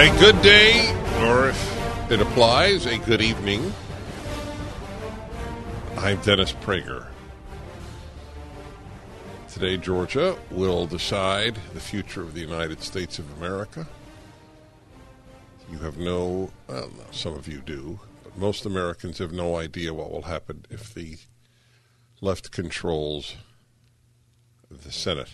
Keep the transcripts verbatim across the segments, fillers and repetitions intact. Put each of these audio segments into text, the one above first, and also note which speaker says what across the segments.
Speaker 1: A good day, or if it applies, a good evening. I'm Dennis Prager. Today, Georgia will decide the future of the United States of America. You have no, well, some of you do, but most Americans have no idea what will happen if the left controls the Senate.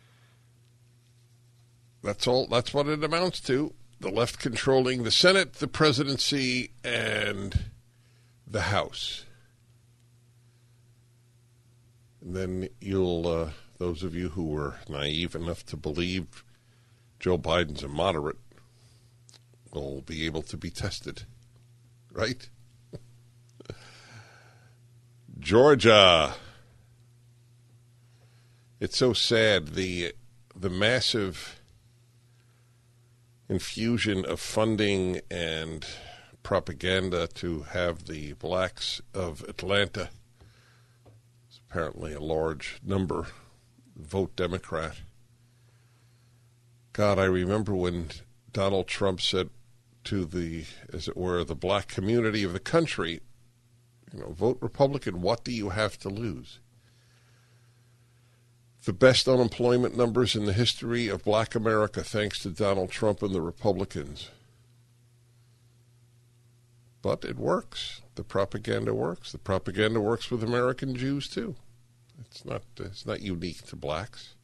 Speaker 1: That's all, that's what it amounts to. The left controlling the Senate, the presidency, and the House. And then you'll, uh, those of you who were naive enough to believe Joe Biden's a moderate will be able to be tested, right? Georgia. It's so sad, the the massive infusion of funding and propaganda to have the blacks of Atlanta, it's apparently a large number, vote Democrat. God, I remember when Donald Trump said to the, as it were, the black community of the country, you know, vote Republican, what do you have to lose? The best unemployment numbers in the history of black America, thanks to Donald Trump and the Republicans. But it works. The propaganda works. The propaganda works with American Jews, too. It's not, it's not unique to blacks.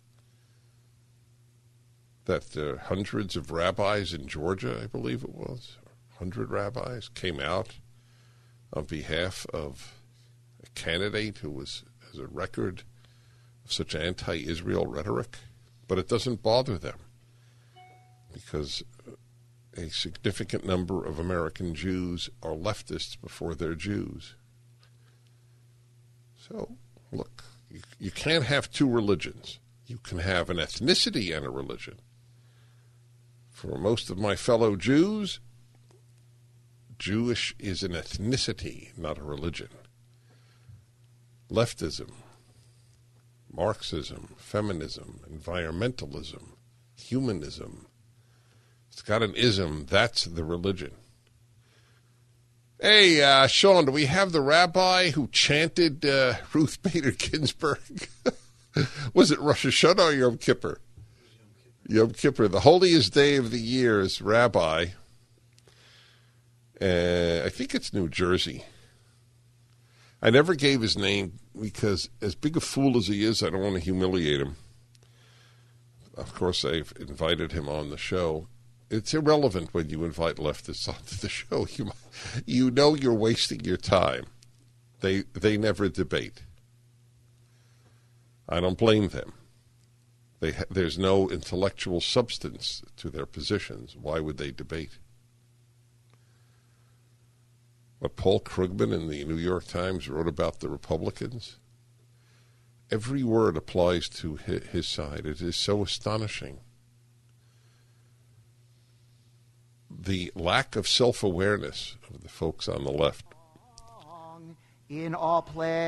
Speaker 1: That uh, hundreds of rabbis in Georgia, I believe it was, hundred rabbis, came out on behalf of a candidate who was, has a record such anti-Israel rhetoric, but it doesn't bother them because a significant number of American Jews are leftists before they're Jews. So, look, you, you can't have two religions. You can have an ethnicity and a religion. For most of my fellow Jews, Jewish is an ethnicity, not a religion. Leftism, Marxism, feminism, environmentalism, humanism. It's got an ism. That's the religion. Hey, uh, Sean, do we have the rabbi who chanted uh, Ruth Bader Ginsburg? Was it Rosh Hashanah or Yom Kippur? Yom Kippur, the holiest day of the year, is rabbi. Uh, I think it's New Jersey. I never gave his name because, as big a fool as he is, I don't want to humiliate him. Of course, I've invited him on the show. It's irrelevant when you invite leftists onto the show. You, you know you're wasting your time. They they never debate. I don't blame them. They ha- there's no intellectual substance to their positions. Why would they debate? What Paul Krugman in the New York Times wrote about the Republicans, every word applies to his side. It is so astonishing. The lack of self-awareness of the folks on the left.
Speaker 2: In all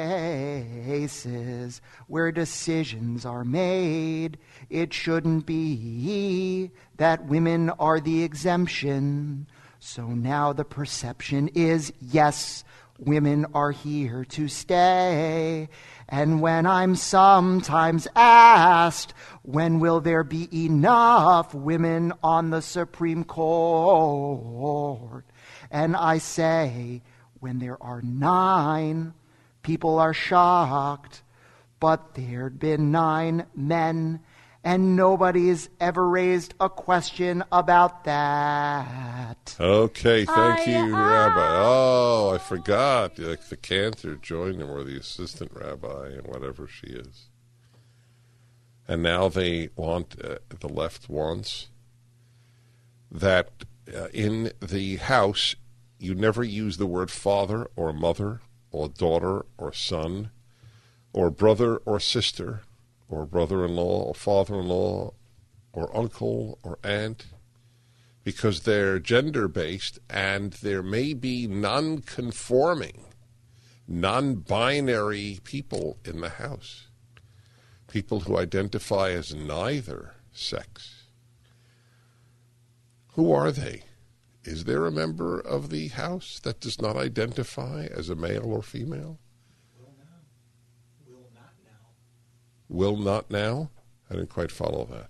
Speaker 2: places where decisions are made, it shouldn't be that women are the exemption. So now the perception is, yes, women are here to stay. And when I'm sometimes asked, when will there be enough women on the Supreme Court? And I say, when there are nine, people are shocked. But there'd been nine men, and nobody's ever raised a question about that.
Speaker 1: Okay, thank
Speaker 2: I,
Speaker 1: you,
Speaker 2: I,
Speaker 1: Rabbi. Oh, I forgot. Like the cantor joined him, or the assistant rabbi, and whatever she is. And now they want, uh, the left wants, that uh, in the House, you never use the word father or mother or daughter or son or brother or sister or brother-in-law or father-in-law or uncle or aunt, because they're gender-based and there may be non-conforming, non-binary people in the House, people who identify as neither sex. Who are they? Is there a member of the House that does not identify as a male or female?
Speaker 3: Will now. Will not now.
Speaker 1: Will not now? I didn't quite follow that.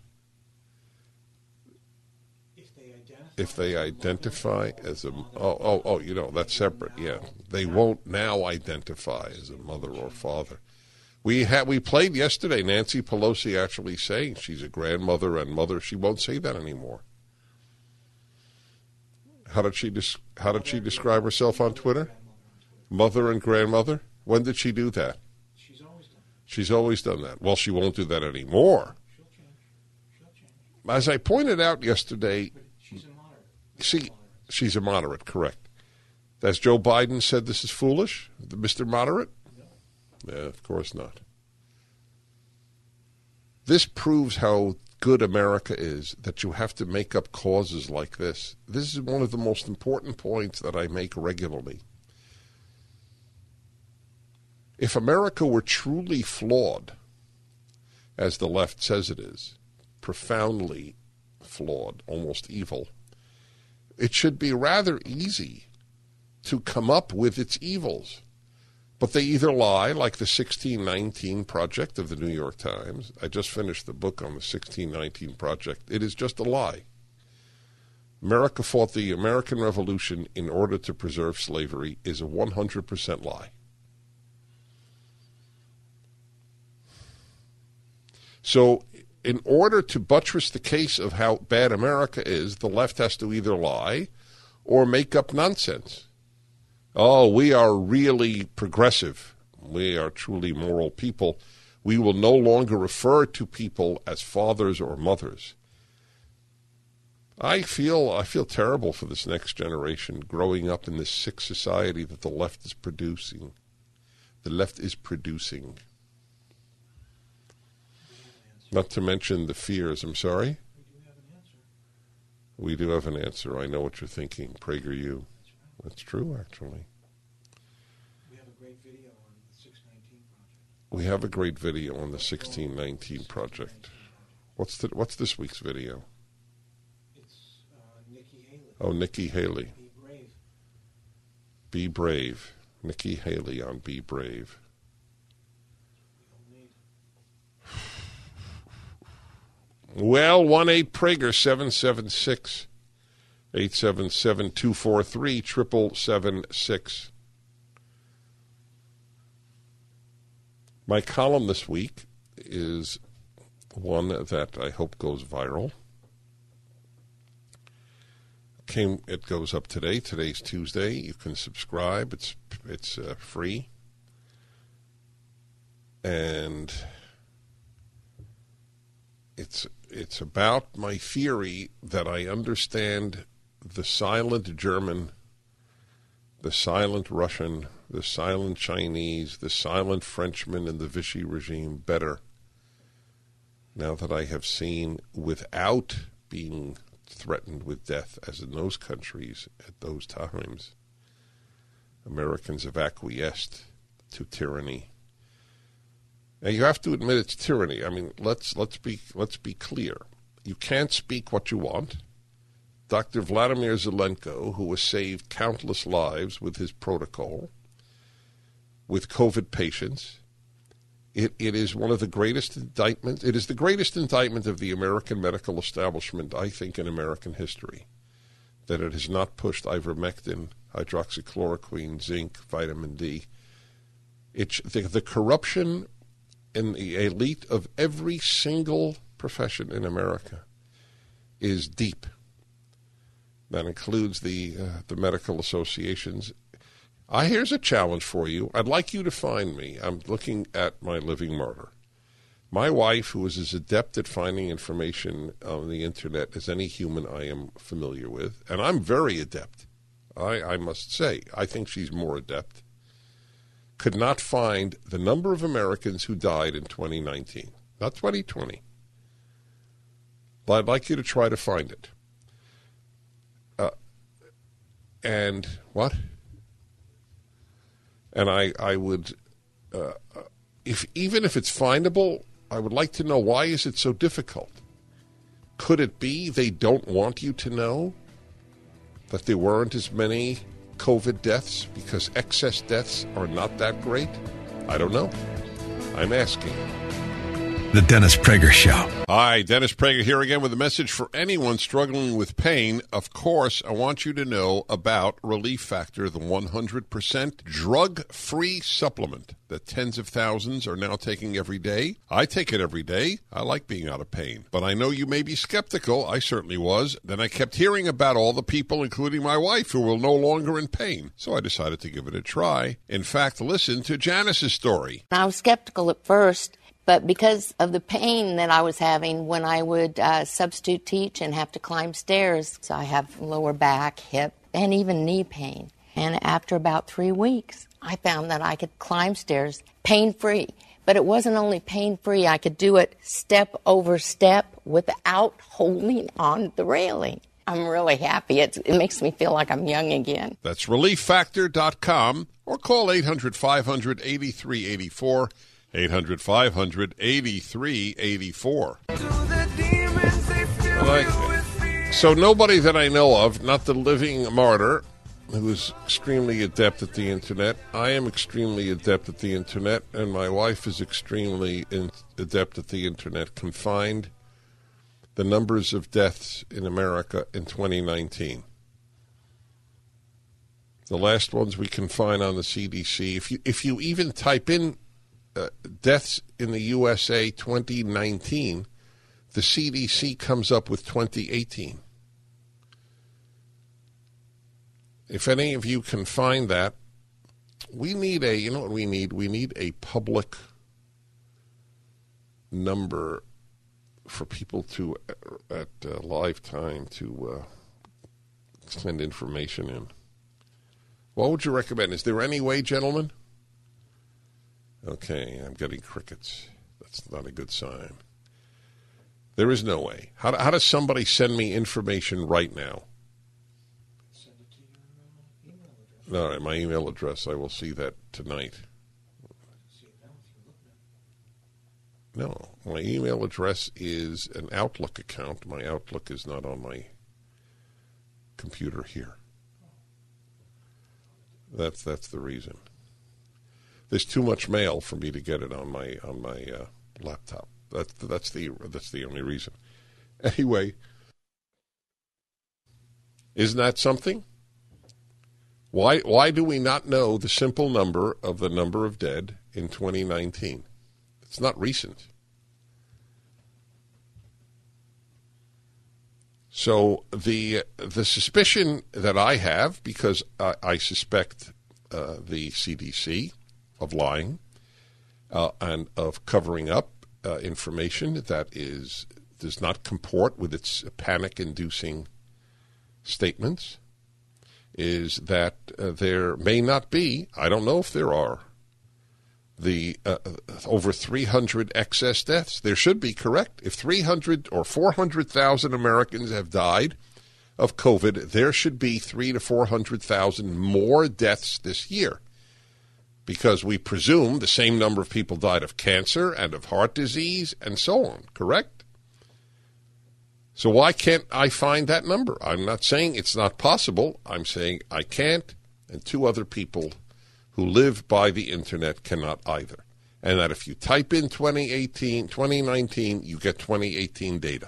Speaker 3: If they identify,
Speaker 1: If they identify as a... Oh, oh, oh, you know, that's separate, yeah. They won't now identify as a mother or father. We had we played yesterday Nancy Pelosi actually saying she's a grandmother and mother. She won't say that anymore. How did she des- How did she describe herself on Twitter? Mother and grandmother? When did she do that?
Speaker 3: She's always done that.
Speaker 1: She's always done that. Well, she won't do that anymore.
Speaker 3: She'll change. She'll change.
Speaker 1: As I pointed out yesterday,
Speaker 3: But she's a moderate.
Speaker 1: see,
Speaker 3: Moderate.
Speaker 1: she's a moderate, correct. As Joe Biden said, this is foolish, Mister Moderate?
Speaker 3: No.
Speaker 1: Yeah, of course not. This proves how good America is, that you have to make up causes like this. This is one of the most important points that I make regularly. If America were truly flawed, as the left says it is, profoundly flawed, almost evil, it should be rather easy to come up with its evils. But they either lie, like the sixteen nineteen Project of the New York Times. I just finished the book on the sixteen nineteen Project. It is just a lie. America fought the American Revolution in order to preserve slavery is a one hundred percent lie. So in order to buttress the case of how bad America is, the left has to either lie or make up nonsense. Oh, we are really progressive. We are truly moral people. We will no longer refer to people as fathers or mothers. I feel I feel terrible for this next generation growing up in this sick society that the left is producing. The left is producing. Not to mention the fears. I'm sorry?
Speaker 3: We do have an answer.
Speaker 1: We do have an answer. I know what you're thinking. PragerU.
Speaker 3: That's right.
Speaker 1: That's true, actually.
Speaker 3: We have a great video on the six nineteen project.
Speaker 1: We have a great video on the sixteen nineteen Project. What's the, what's this week's video?
Speaker 3: It's uh, Nikki Haley.
Speaker 1: Oh, Nikki Haley.
Speaker 3: Be brave.
Speaker 1: Be Brave. Nikki Haley on Be Brave.
Speaker 3: We all need.
Speaker 1: Well, one eight Prager seven seven six eight seven seven two four three triple seven six. My column this week is one that I hope goes viral. Came, it goes up today. Today's Tuesday. You can subscribe. It's it's uh, free. And it's it's about my theory that I understand the silent German, the silent Russian, the silent Chinese, the silent Frenchman in the Vichy regime better now that I have seen, without being threatened with death, as in those countries at those times, Americans have acquiesced to tyranny. Now you have to admit it's tyranny. I mean, let's let's be let's be clear. You can't speak what you want. Doctor Vladimir Zelenko, who has saved countless lives with his protocol, with COVID patients, it, it is one of the greatest indictments. It is the greatest indictment of the American medical establishment, I think, in American history, that it has not pushed ivermectin, hydroxychloroquine, zinc, vitamin D. It, the, the corruption in the elite of every single profession in America is deep. That includes the uh, the medical associations. I here's a challenge for you. I'd like you to find me. I'm looking at my living martyr. My wife, who is as adept at finding information on the internet as any human I am familiar with, and I'm very adept, I, I must say, I think she's more adept, could not find the number of Americans who died in twenty nineteen, not twenty twenty. But I'd like you to try to find it. Uh, and what? And I, I would, uh, if even if it's findable, I would like to know, why is it so difficult? Could it be they don't want you to know that there weren't as many COVID deaths because excess deaths are not that great? I don't know. I'm asking.
Speaker 4: The Dennis Prager Show.
Speaker 1: Hi, Dennis Prager here again with a message for anyone struggling with pain. Of course, I want you to know about Relief Factor, the one hundred percent drug-free supplement that tens of thousands are now taking every day. I take it every day. I like being out of pain. But I know you may be skeptical. I certainly was. Then I kept hearing about all the people, including my wife, who are no longer in pain. So I decided to give it a try. In fact, listen to Janice's story.
Speaker 5: I was skeptical at first. But because of the pain that I was having when I would uh, substitute teach and have to climb stairs, so I have lower back, hip, and even knee pain. And after about three weeks, I found that I could climb stairs pain-free. But it wasn't only pain-free. I could do it step over step without holding on the railing. I'm really happy. It's, it makes me feel like I'm young again.
Speaker 1: That's relief factor dot com or call eight hundred, five hundred, eighty-three eighty-four. eight hundred, five hundred, eighty-three eighty-four. Like, so nobody that I know of, not the living martyr, who is extremely adept at the Internet. I am extremely adept at the Internet, and my wife is extremely in, adept at the Internet, can find the numbers of deaths in America in twenty nineteen. The last ones we can find on the C D C. If you, if you even type in Uh, deaths in the U S A twenty nineteen, the C D C comes up with twenty eighteen. If any of you can find that, we need a, you know what we need? We need a public number for people to, at uh, live time, to uh, send information in. What would you recommend? Is there any way, gentlemen? Okay, I'm getting crickets. That's not a good sign. There is no way. How, how does somebody send me information right now?
Speaker 3: Send it to your uh, email address.
Speaker 1: All right, my email address. I will see that tonight.
Speaker 3: See it now if you're looking at it.
Speaker 1: No, my email address is an Outlook account. My Outlook is not on my computer here. That's that's the reason. There's too much mail for me to get it on my on my uh, laptop. That's that's the that's the only reason. Anyway, isn't that something? Why why do we not know the simple number of the number of dead in twenty nineteen? It's not recent. So the the suspicion that I have, because I, I suspect uh, the C D C of lying uh, and of covering up uh, information that is does not comport with its panic-inducing statements, is that uh, there may not be, I don't know if there are, the uh, over three hundred excess deaths. There should be, correct? If three hundred or four hundred thousand Americans have died of COVID, there should be three to four hundred thousand more deaths this year, because we presume the same number of people died of cancer and of heart disease and so on, correct? So why can't I find that number? I'm not saying it's not possible. I'm saying I can't, and two other people who live by the Internet cannot either. And that if you type in twenty eighteen, twenty nineteen, you get twenty eighteen data.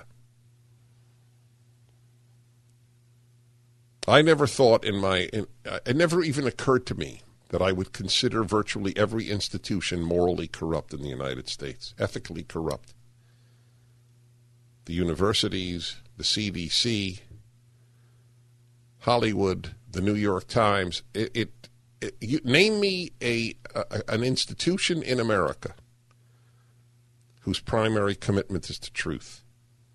Speaker 1: I never thought in my, in, it never even occurred to me that I would consider virtually every institution morally corrupt in the United States, ethically corrupt. The universities, the C D C, Hollywood, the New York Times. It, it, it you, name me a, a an institution in America whose primary commitment is to truth.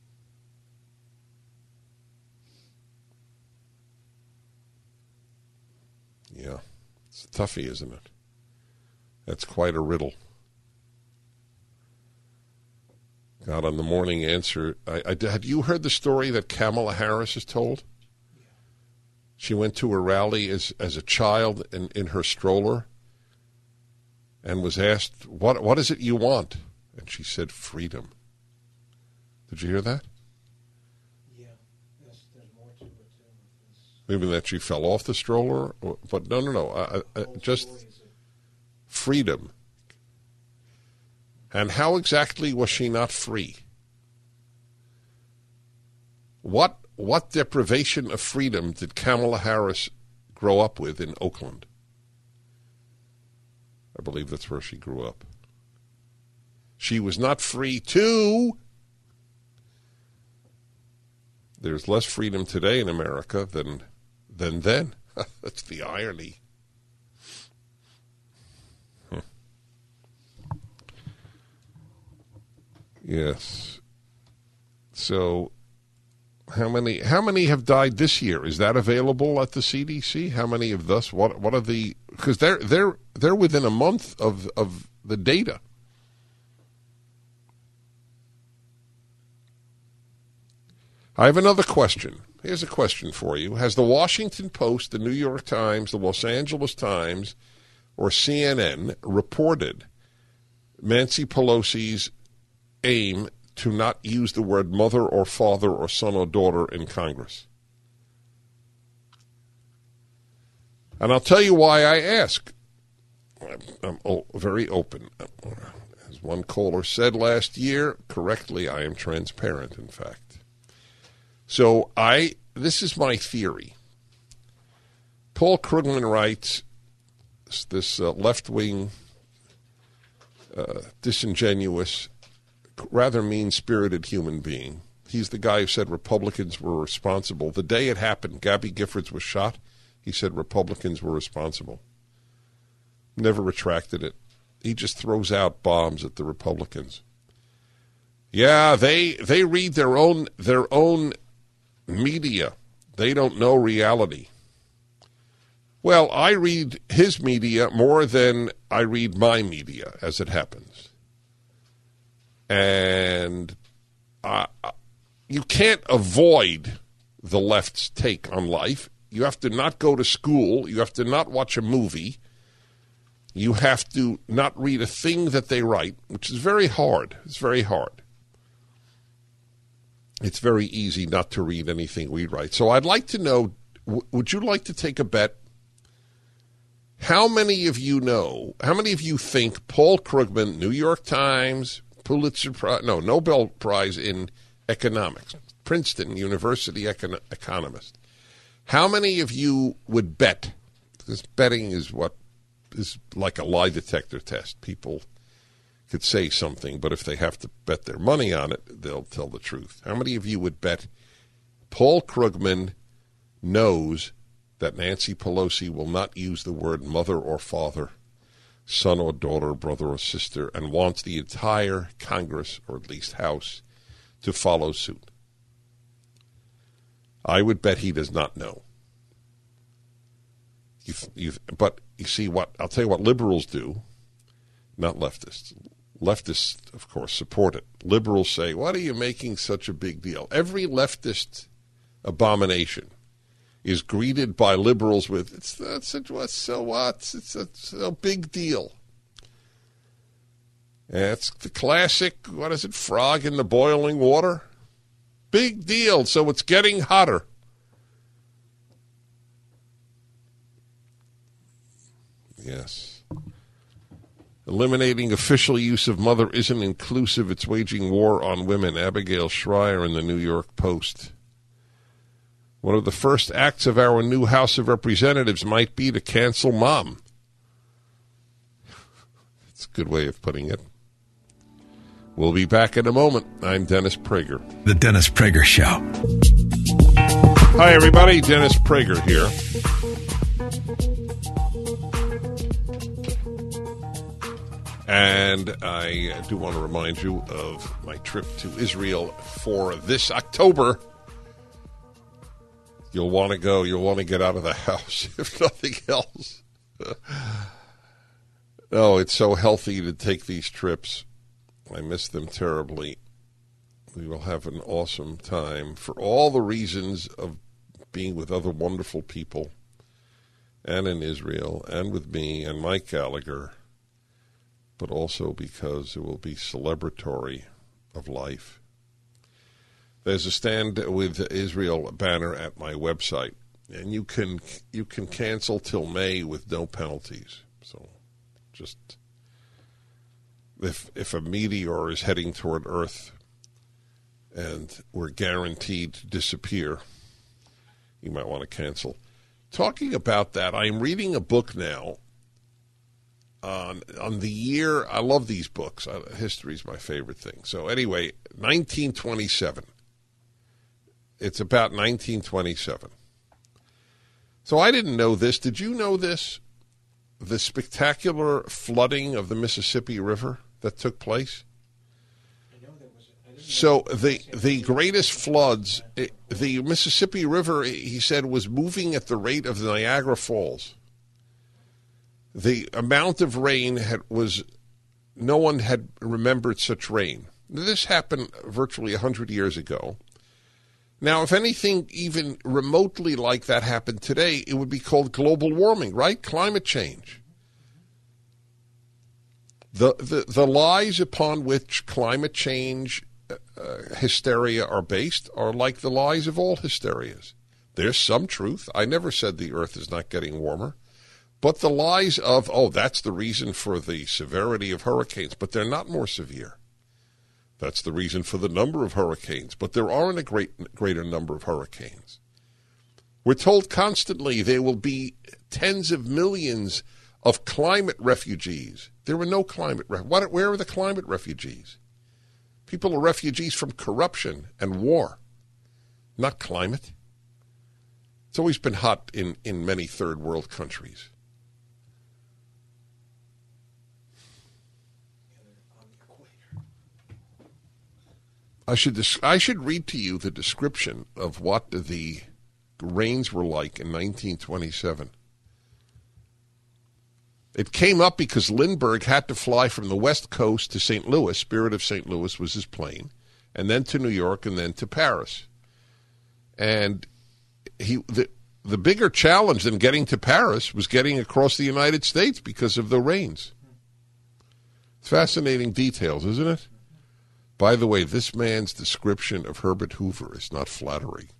Speaker 1: Yeah. It's a toughie, isn't it? That's quite a riddle. God, on the morning answer, I, I, had you heard the story that Kamala Harris has told?
Speaker 3: Yeah.
Speaker 1: She went to a rally as as a child in, in her stroller and was asked, what what is it you want? And she said, freedom. Did you hear that? Maybe that she fell off the stroller, but no, no, no. Uh, uh, just freedom. And how exactly was she not free? What what deprivation of freedom did Kamala Harris grow up with in Oakland? I believe that's where she grew up. She was not free to. There's less freedom today in America than than then. That's the irony. Huh. Yes. So, how many how many have died this year? Is that available at the C D C? How many of thus? What what are the? Because they're they're they're within a month of of the data. I have another question. Here's a question for you. Has the Washington Post, the New York Times, the Los Angeles Times, or C N N reported Nancy Pelosi's aim to not use the word mother or father or son or daughter in Congress? And I'll tell you why I ask. I'm, I'm very open. As one caller said last year, correctly, I am transparent, in fact. So I, this is my theory. Paul Krugman writes, this uh, left-wing, uh, disingenuous, rather mean-spirited human being. He's the guy who said Republicans were responsible. The day it happened, Gabby Giffords was shot, he said Republicans were responsible. Never retracted it. He just throws out bombs at the Republicans. Yeah, they they read their own their own media. They don't know reality. Well, I read his media more than I read my media, as it happens. And uh, you can't avoid the left's take on life. You have to not go to school. You have to not watch a movie. You have to not read a thing that they write, which is very hard. It's very hard. It's very easy not to read anything we write. So I'd like to know, w- would you like to take a bet? How many of you know, how many of you think Paul Krugman, New York Times, Pulitzer Prize, no, Nobel Prize in economics, Princeton University econ- economist, how many of you would bet, because betting is what is like a lie detector test. People could say something, but if they have to bet their money on it, they'll tell the truth. How many of you would bet Paul Krugman knows that Nancy Pelosi will not use the word mother or father, son or daughter, brother or sister, and wants the entire Congress, or at least House, to follow suit? I would bet he does not know. You've, you've, but you see what, I'll tell you what liberals do, not leftists. Leftists, of course, support it. Liberals say, what are you making such a big deal? Every leftist abomination is greeted by liberals with, it's, it's, it's so what? It's a, it's a big deal. And it's the classic, what is it, frog in the boiling water? Big deal, so it's getting hotter. Yes. Eliminating official use of mother isn't inclusive. It's waging war on women. Abigail Schreier in the New York Post. One of the first acts of our new House of Representatives might be to cancel mom. It's a good way of putting it. We'll be back in a moment. I'm Dennis Prager.
Speaker 4: The Dennis Prager Show.
Speaker 1: Hi, everybody. Dennis Prager here. And I do want to remind you of my trip to Israel for this October. You'll want to go. You'll want to get out of the house, if nothing else. No, it's so healthy to take these trips. I miss them terribly. We will have an awesome time for all the reasons of being with other wonderful people, and in Israel, and with me and Mike Gallagher, but also because it will be celebratory of life. There's a Stand with Israel banner at my website, and you can you can cancel till May with no penalties. So, just if if a meteor is heading toward Earth and we're guaranteed to disappear, you might want to cancel. Talking about that, I am reading a book now on on the year. I love these books. Uh, history is my favorite thing. So anyway, nineteen twenty-seven. It's about nineteen twenty-seven. So I didn't know this. Did you know this? The spectacular flooding of the Mississippi River that took place?
Speaker 3: I know there was. I didn't
Speaker 1: So
Speaker 3: know
Speaker 1: the the greatest floods, it, the Mississippi River, he said, was moving at the rate of the Niagara Falls. The amount of rain had, was, no one had remembered such rain. This happened virtually one hundred years ago. Now, if anything even remotely like that happened today, it would be called global warming, right? Climate change. The the, the lies upon which climate change uh, hysteria are based are like the lies of all hysterias. There's some truth. I never said the earth is not getting warmer. But the lies of, oh, that's the reason for the severity of hurricanes, but they're not more severe. That's the reason for the number of hurricanes, but there aren't a great greater number of hurricanes. We're told constantly there will be tens of millions of climate refugees. There were no climate refugees. Where are the climate refugees? People are refugees from corruption and war, not climate. It's always been hot in, in many third world countries. I should I should read to you the description of what the rains were like in nineteen twenty-seven. It came up because Lindbergh had to fly from the West Coast to Saint Louis. Spirit of Saint Louis was his plane, and then to New York, and then to Paris. And he the the bigger challenge than getting to Paris was getting across the United States because of the rains. Fascinating details, isn't it? By the way, this man's description of Herbert Hoover is not flattering.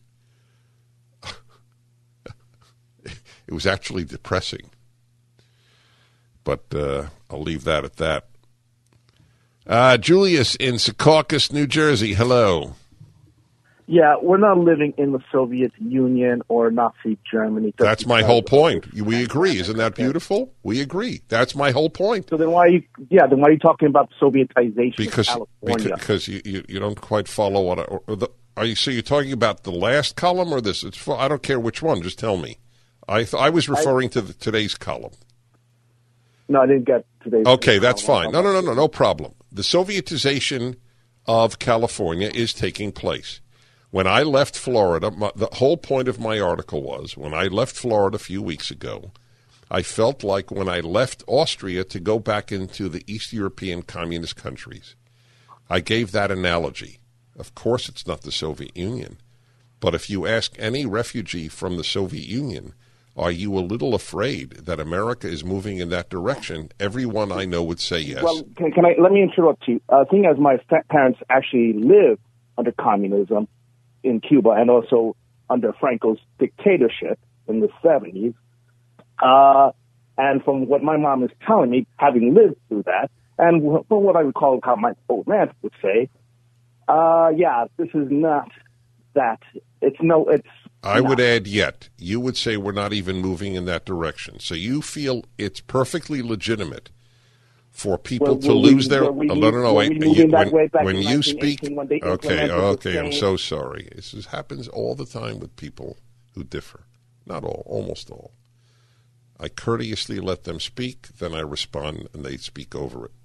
Speaker 1: It was actually depressing. But uh, I'll leave that at that. Uh, Julius in Secaucus, New Jersey. Hello.
Speaker 6: Yeah, we're not living in the Soviet Union or Nazi Germany.
Speaker 1: That's my whole point. We agree. Isn't that beautiful? We agree. That's my whole point.
Speaker 6: So then why are you, yeah, then why are you talking about Sovietization
Speaker 1: because,
Speaker 6: of California?
Speaker 1: Because, because you, you, you don't quite follow what I, or the, are you, so you're talking about the last column or this? It's, I don't care which one. Just tell me. I th- I was referring I, to the, today's column.
Speaker 6: No, I didn't get today's
Speaker 1: Okay, that's fine. No, no, no, no, no problem. The Sovietization of California is taking place. When I left Florida, my, the whole point of my article was, when I left Florida a few weeks ago, I felt like when I left Austria to go back into the East European communist countries. I gave that analogy. Of course, it's not the Soviet Union. But if you ask any refugee from the Soviet Union, are you a little afraid that America is moving in that direction? Everyone I know would say yes.
Speaker 6: Well, can, can I let me interrupt you? Uh, seeing as my parents actually lived under communism in Cuba and also under Franco's dictatorship in the seventies. Uh, and from what my mom is telling me, having lived through that, and from what I recall how my old man would say, uh, yeah, this is not that. It's no, it's
Speaker 1: I
Speaker 6: not.
Speaker 1: would add yet. You would say we're not even moving in that direction. So you feel it's perfectly legitimate for people
Speaker 6: Well,
Speaker 1: to
Speaker 6: were
Speaker 1: lose
Speaker 6: we-
Speaker 1: their.
Speaker 6: were we
Speaker 1: Oh, no, no, no.
Speaker 6: move-
Speaker 1: Wait.
Speaker 6: were we moving
Speaker 1: You-
Speaker 6: that
Speaker 1: when
Speaker 6: way back
Speaker 1: when
Speaker 6: in
Speaker 1: you
Speaker 6: nineteen
Speaker 1: speak,
Speaker 6: eighteen when they
Speaker 1: okay,
Speaker 6: implemented the
Speaker 1: okay. I'm
Speaker 6: same-
Speaker 1: so sorry. This is, happens all the time with people who differ. Not all, almost all. I courteously let them speak, then I respond, and they speak over it.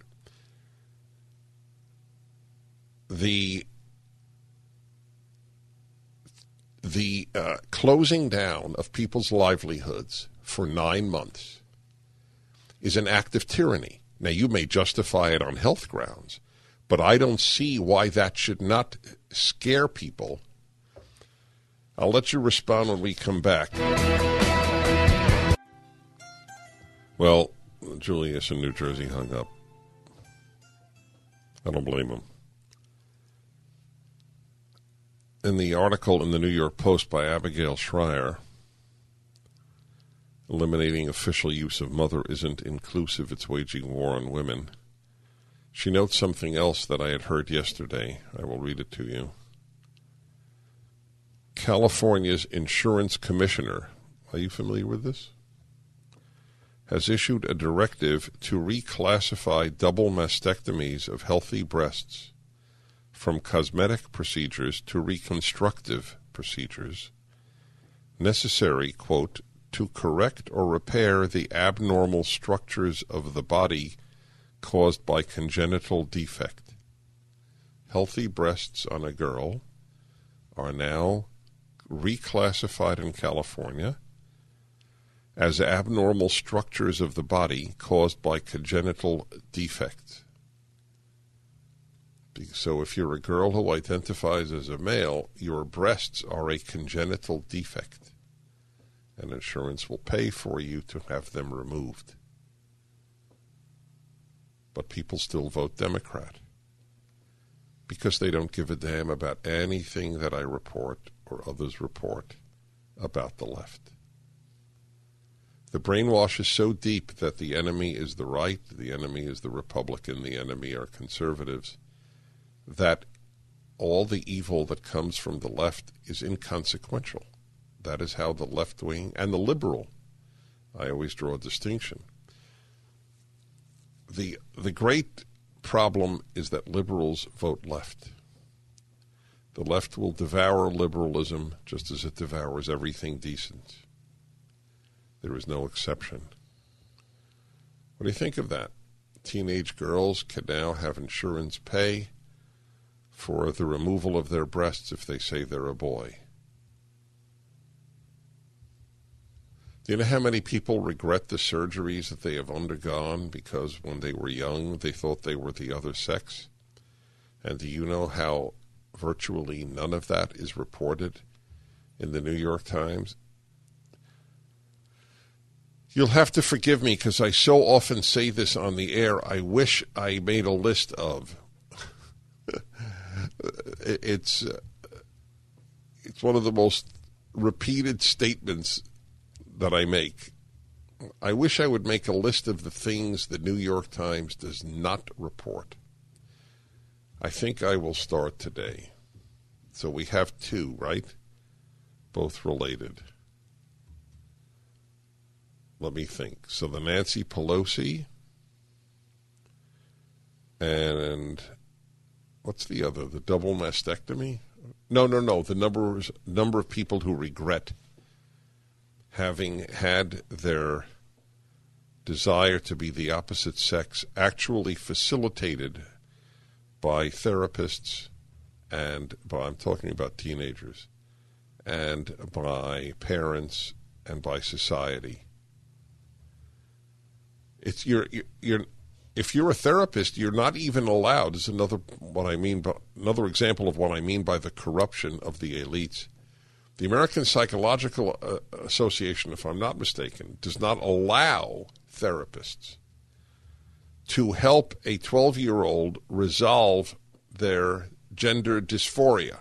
Speaker 1: The the uh, closing down of people's livelihoods for nine months is an act of tyranny. Now, you may justify it on health grounds, but I don't see why that should not scare people. I'll let you respond when we come back. Well, Julius in New Jersey hung up. I don't blame him. In the article in the New York Post by Abigail Schreier, Eliminating official use of mother isn't inclusive. It's waging war on women. She notes something else that I had heard yesterday. I will read it to you. California's insurance commissioner, are you familiar with this? Has issued a directive to reclassify double mastectomies of healthy breasts from cosmetic procedures to reconstructive procedures necessary, quote, to correct or repair the abnormal structures of the body caused by congenital defect. Healthy breasts on a girl are now reclassified in California as abnormal structures of the body caused by congenital defect. So if you're a girl who identifies as a male, your breasts are a congenital defect, and insurance will pay for you to have them removed. But people still vote Democrat because they don't give a damn about anything that I report or others report about the left. The brainwash is so deep that the enemy is the right, the enemy is the Republican, the enemy are conservatives, that all the evil that comes from the left is inconsequential. That is how the left wing and the liberal, I always draw a distinction. The the great problem is that liberals vote left. The left will devour liberalism just as it devours everything decent. There is no exception. What do you think of that? Teenage girls can now have insurance pay for the removal of their breasts if they say they're a boy. Do you know how many people regret the surgeries that they have undergone because when they were young they thought they were the other sex? And do you know how virtually none of that is reported in the New York Times? You'll have to forgive me because I so often say this on the air. I wish I made a list of. it's uh, it's one of the most repeated statements that I make. I wish I would make a list of the things the New York Times does not report. I think I will start today. So we have two, right? Both related. Let me think. So the Nancy Pelosi and what's the other? The double mastectomy? No, no, no. The number number of people who regret having had their desire to be the opposite sex actually facilitated by therapists and by, I'm talking about teenagers, and by parents and by society. It's you're you're if you're a therapist, you're not even allowed. This is another what I mean by another example of what I mean by the corruption of the elites. The American Psychological uh, Association, if I'm not mistaken, does not allow therapists to help a twelve-year-old resolve their gender dysphoria.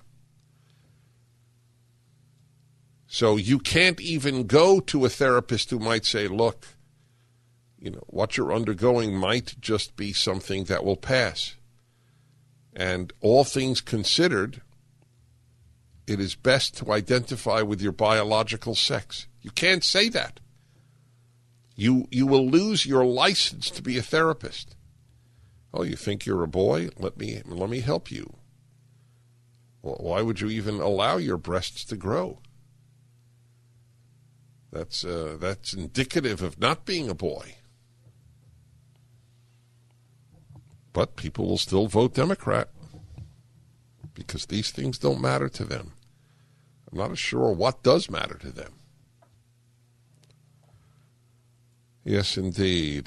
Speaker 1: So you can't even go to a therapist who might say, look, you know, what you're undergoing might just be something that will pass. And all things considered, it is best to identify with your biological sex. You can't say that. You you will lose your license to be a therapist. Oh, you think you're a boy? Let me let me help you. Well, why would you even allow your breasts to grow? That's uh, that's indicative of not being a boy. But people will still vote Democrat because these things don't matter to them. I'm not sure what does matter to them. Yes, indeed.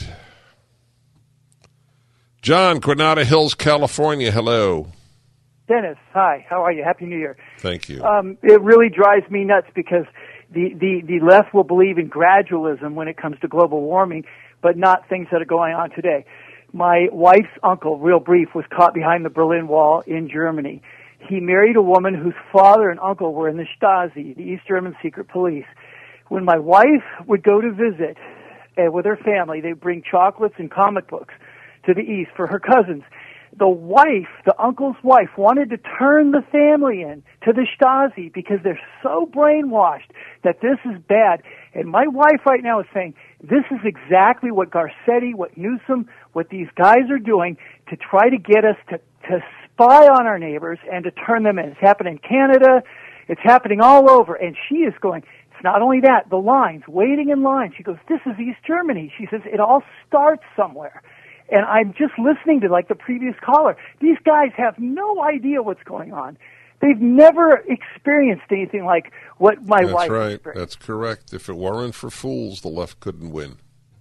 Speaker 1: John, Granada Hills, California. Hello.
Speaker 7: Dennis, hi. How are you? Happy New Year.
Speaker 1: Thank you.
Speaker 7: Um, it really drives me nuts because the, the, the left will believe in gradualism when it comes to global warming, but not things that are going on today. My wife's uncle, real brief, was caught behind the Berlin Wall in Germany. He married a woman whose father and uncle were in the Stasi, the East German secret police. when my wife would go to visit uh, with her family, they'd bring chocolates and comic books to the east for her cousins. The wife, the uncle's wife, wanted to turn the family in to the Stasi because they're so brainwashed that this is bad. And my wife right now is saying, this is exactly what Garcetti, what Newsom, what these guys are doing to try to get us to, to spy on our neighbors and to turn them in. It's happening in Canada. It's happening all over. And she is going, it's not only that, the lines, waiting in line. She goes, this is East Germany. She says, it all starts somewhere. And I'm just listening to, like the previous caller, these guys have no idea what's going on. They've never experienced anything like what my
Speaker 1: That's
Speaker 7: wife
Speaker 1: right.
Speaker 7: experienced.
Speaker 1: That's correct. If it weren't for fools, the left couldn't win.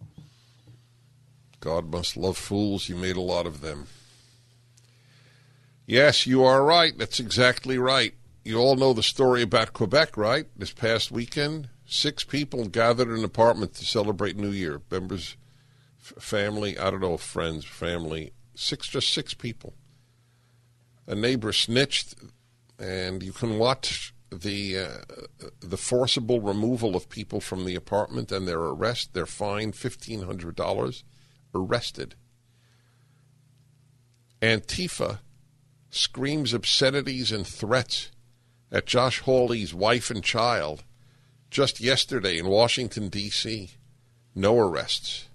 Speaker 1: God must love fools. He made a lot of them. Yes, you are right. That's exactly right. You all know the story about Quebec, right? This past weekend, six people gathered in an apartment to celebrate New Year. Members, f- family, I don't know, friends, family, six, just six people. A neighbor snitched, and you can watch the uh, the forcible removal of people from the apartment and their arrest. They're fined fifteen hundred dollars, arrested. Antifa screams obscenities and threats at Josh Hawley's wife and child just yesterday in Washington, D C No arrests.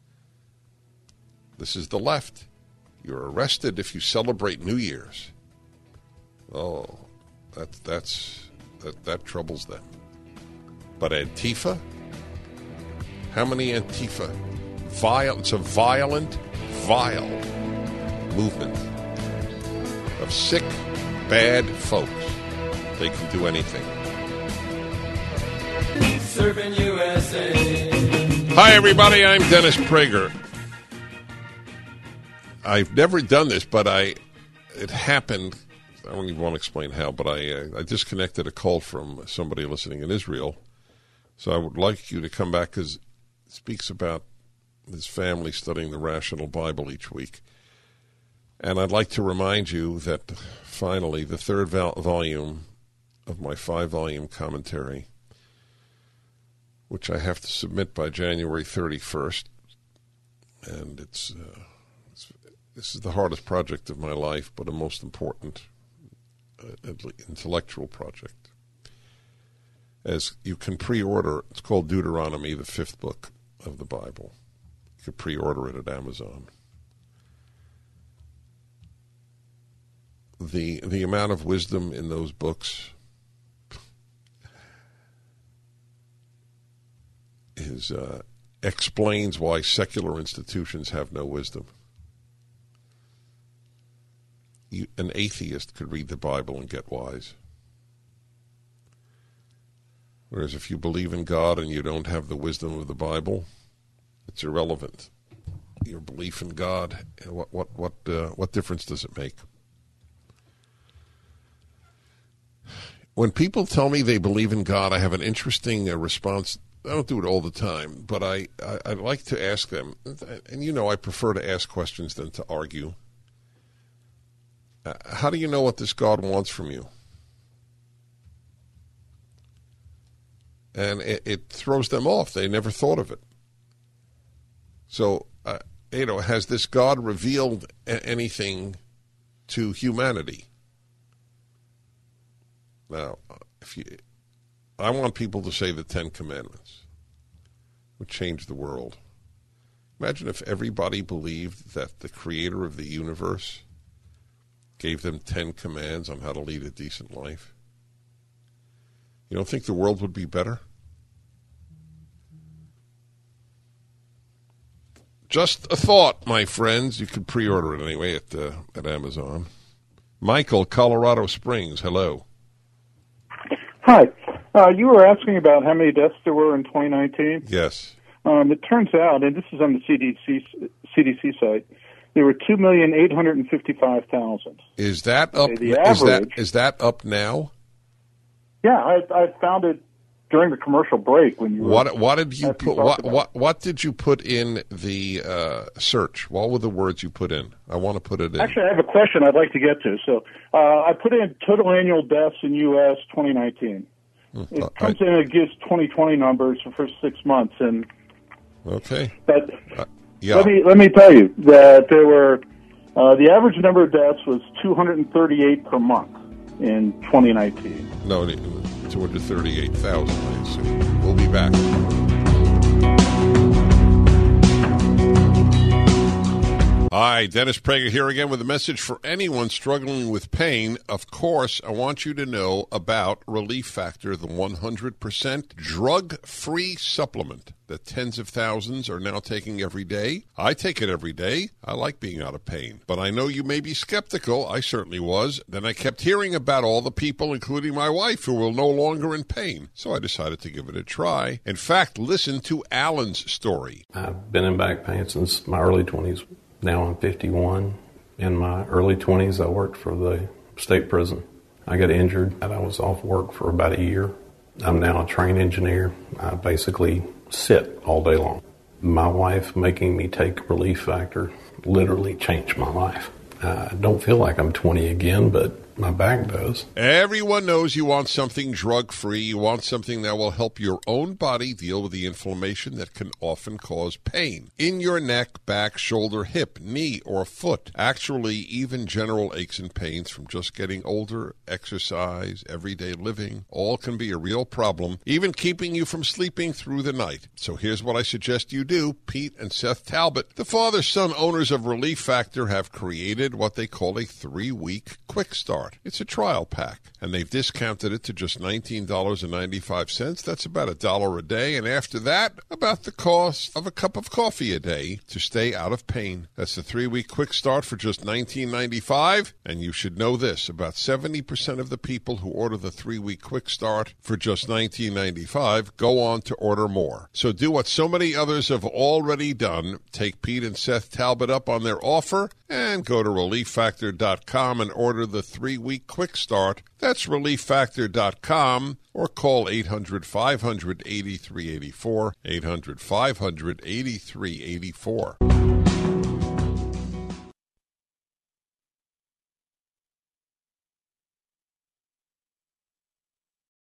Speaker 1: This is the left. You're arrested if you celebrate New Year's. Oh, that, that's, that, that troubles them. But Antifa? How many Antifa? Vile, it's a violent, vile movement of sick, bad folks. They can do anything.
Speaker 8: Serving U S A.
Speaker 1: Hi, everybody. I'm Dennis Prager. I've never done this, but I it happened. I don't even want to explain how, but I uh, I disconnected a call from somebody listening in Israel. So I would like you to come back because it speaks about his family studying the Rational Bible each week. And I'd like to remind you that finally the third vol- volume of my five-volume commentary, which I have to submit by January thirty-first, and it's, uh, it's this is the hardest project of my life, but a most important uh, intellectual project. As you can pre-order, it's called Deuteronomy, the fifth book of the Bible. You can pre-order it at Amazon. The the amount of wisdom in those books is uh, explains why secular institutions have no wisdom. You, an atheist could read the Bible and get wise. Whereas if you believe in God and you don't have the wisdom of the Bible, it's irrelevant. Your belief in God, what what what uh, what difference does it make? When people tell me they believe in God, I have an interesting uh, response. I don't do it all the time, but I, I, I like to ask them, and you know I prefer to ask questions than to argue. Uh, how do you know what this God wants from you? And it, it throws them off. They never thought of it. So, uh, you know, has this God revealed a- anything to humanity? Now, if you, I want people to say the Ten Commandments would change the world. Imagine if everybody believed that the creator of the universe gave them ten commands on how to lead a decent life. You don't think the world would be better? Just a thought, my friends. You can pre-order it anyway at uh, at Amazon. Michael, Colorado Springs, hello.
Speaker 9: Hi. Uh, you were asking about how many deaths there were in twenty nineteen.
Speaker 1: Yes.
Speaker 9: Um, it turns out, and this is on the C D C C D C site, there were two million eight hundred fifty-five thousand.
Speaker 1: Is that up?
Speaker 9: The
Speaker 1: is that
Speaker 9: average-
Speaker 1: is that up now?
Speaker 9: Yeah, I, I found it during the commercial break when you were.
Speaker 1: What what did you
Speaker 9: as you
Speaker 1: put?
Speaker 9: talked
Speaker 1: What
Speaker 9: about.
Speaker 1: what what did you put in the uh, search? What were the words you put in? I want to put it in.
Speaker 9: Actually, I have a question I'd like to get to. So uh, I put in total annual deaths in U S twenty nineteen. It comes in and it gives twenty twenty numbers for the first six months. And
Speaker 1: okay.
Speaker 9: But
Speaker 1: uh, yeah.
Speaker 9: let me let me tell you that there were uh, the average number of deaths was two hundred thirty-eight per month in twenty nineteen.
Speaker 1: No, two hundred thirty-eight thousand, I assume. We'll be back. Hi, Dennis Prager here again with a message for anyone struggling with pain. Of course, I want you to know about Relief Factor, the one hundred percent drug-free supplement that tens of thousands are now taking every day. I take it every day. I like being out of pain. But I know you may be skeptical. I certainly was. Then I kept hearing about all the people, including my wife, who were no longer in pain. So I decided to give it a try. In fact, listen to Alan's story.
Speaker 10: I've been in back pain since my early twenties. Now I'm fifty-one. In my early twenties, I worked for the state prison. I got injured and I was off work for about a year. I'm now a trained engineer. I basically sit all day long. My wife making me take Relief Factor literally changed my life. I don't feel like I'm twenty again, but my back does.
Speaker 1: Everyone knows you want something drug-free. You want something that will help your own body deal with the inflammation that can often cause pain in your neck, back, shoulder, hip, knee, or foot. Actually, even general aches and pains from just getting older, exercise, everyday living, all can be a real problem, even keeping you from sleeping through the night. So here's what I suggest you do. Pete and Seth Talbot, the father-son owners of Relief Factor, have created what they call a three-week quick start. It's a trial pack, and they've discounted it to just nineteen dollars and ninety-five cents. That's about a dollar a day, and after that, about the cost of a cup of coffee a day to stay out of pain. That's the three-week quick start for just nineteen ninety-five, and you should know this. About seventy percent of the people who order the three-week quick start for just nineteen ninety-five go on to order more. So do what so many others have already done. Take Pete and Seth Talbot up on their offer and go to relief factor dot com and order the three-week quick start. That's relief factor dot com, or call eight hundred, five hundred, eighty-three eighty-four, eight hundred, five hundred, eighty-three eighty-four.